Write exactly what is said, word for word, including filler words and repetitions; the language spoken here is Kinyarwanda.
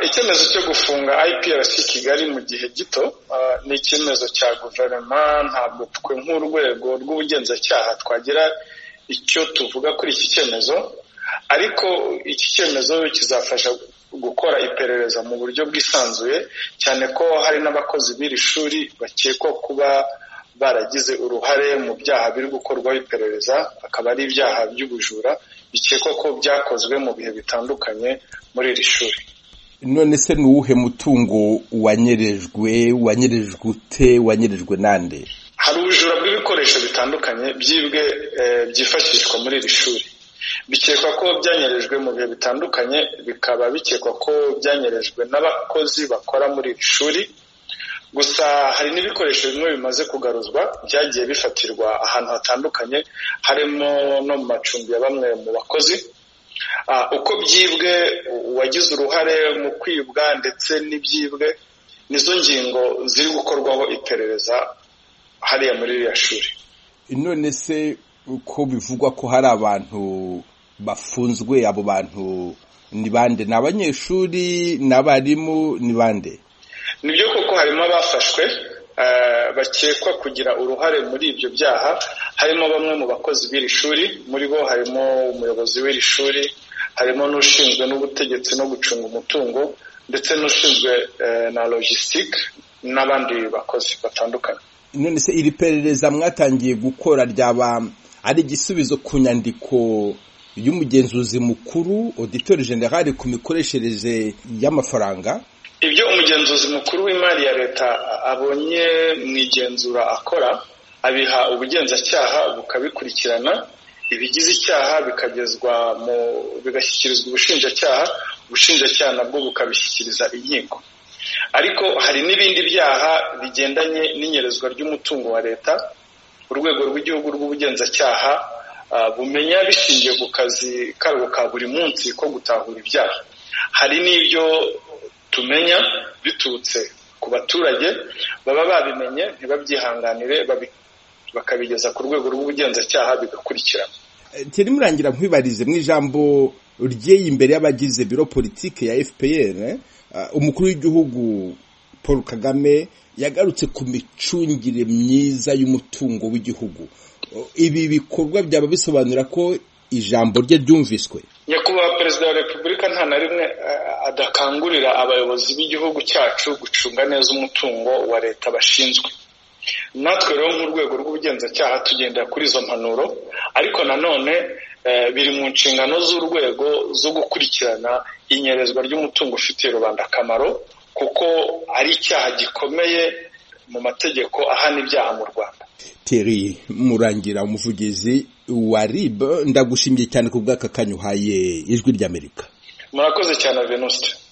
icyemezo cyo gufunga I P R C Kigali mu gihe gito ni icyemezo cya guverinoma, ntabwo twe nk'urwego rw'ubugenzacyaha twagira icyo tuvuga kuri iki cyemezo, ariko iki cyemezo kizafasha gukora iperereza mu buryo bwisanzuye, cyane ko hari n'abakozi b'iri shuri bakekwa kuba baragize uruhare mu byaha biri gukorwaho iperereza, akaba ari ibyaha by'ubujura bikekwa ko byakozwe mu bihe bitandukanye muri iri shuri. None se ni uwuhe mutungo wanyerejwe wanyerejwe ute wanyerejwe nande? Hari ubujura bw'ibikoresho bitandukanye byibwe byifashishwa muri iri shuri, bikekwa ko byanyerejwe mu bihe bitandukanye, bikaba bikekwa ko byanyerejwe n'abakozi bakora muri iri shuri. Gusa hari n'ibikoresho bimwe bimaze kugaruzwa byagiye bifatirwa ahantu hatandukanye, harimo no mu macumbi ya bamwe mu bakozi. Uko byibwe, uwagize uruhare mu kwibwa ndetse n'ibyibwe, nizo ngingo ziri gukorwaho iperereza hariya muri iriya shuri. None se uko bivugwa ko hari abantu bafunzwe, abo bantu ni bande? Ni abanyeshuri, n'abarimu, ni bande? Nibyo koko harimo abafashwe bakekwa kugira uruhare muri ibyo byaha, harimo bamwe mu bakozi b'iri shuri, muri bo harimo umuyobozi w'iri shuri, harimo n'ushinzwe n'ubutegetsi no gucunga umutungo, ndetse n'ushinzwe na logistique n'abandi bakozi batandukanye. None se iri perereza mwatangiye gukora ryaba ari igisubizo ku nyandiko y'umugenzuzi mukuru Auditeur General ku mikoreshereze y'amafaranga? Ibyo umugenzuzi mukuru w'imari ya leta abonye mu igenzura akora, abiha ubugenzacyaha bukabikurikirana, ibigize icyaha bikagezwa mu bigashyikirizwa ubushinjacyaha, ubushinjacyaha nabwo bukabishyikiriza inkiko. Ariko hari n'ibindi byaha bigendanye n'inyerezwa ry'umutungo wa leta, urwego rw'igihugu rw'ubugenzacyaha bumenya bishingiye ku kazi karwo ka buri munsi ko gutahura ibyaha. Hari n'ibyo tumenya biturutse ku baturage baba babimenye ntibabyihanganire, bakabigeza ku rwego rw'ubugenzacyaha bigakurikirana. Teri murangira nkwibarize mu ijambo ryeye imbere y'abagize biro politike ya F P R, umukuru w'igihugu Paul Kagame yagarutse ku micungire myiza y'umutungo w'igihugu. Ibi bikorwa byaba bisobanura ko ijambo rye ryumviswe? Nyakubahwa Perezida wa Repubulika nta na rimwe adakangurira abayobozi b'igihugu cyacu gucunga neza umutungo wa leta bashinzwe. Natwe rero nk'urwego rw'ubugenzacyaha tugendera kuri izo mpanuro, ariko nanone biri mu nshingano z'urwego zo gukurikirana inyerezwa ry'umutungo ufitiye rubanda akamaro, kuko ari icyaha gikomeye mu mategeko ahana ibyaha mu Rwanda. Thierry Murangira, umuvugizi wa R I B, ndagushimiye cyane ku bw'aka kanya uhaye Ijwi ry'Amerika. Murakoze cyane Venuste.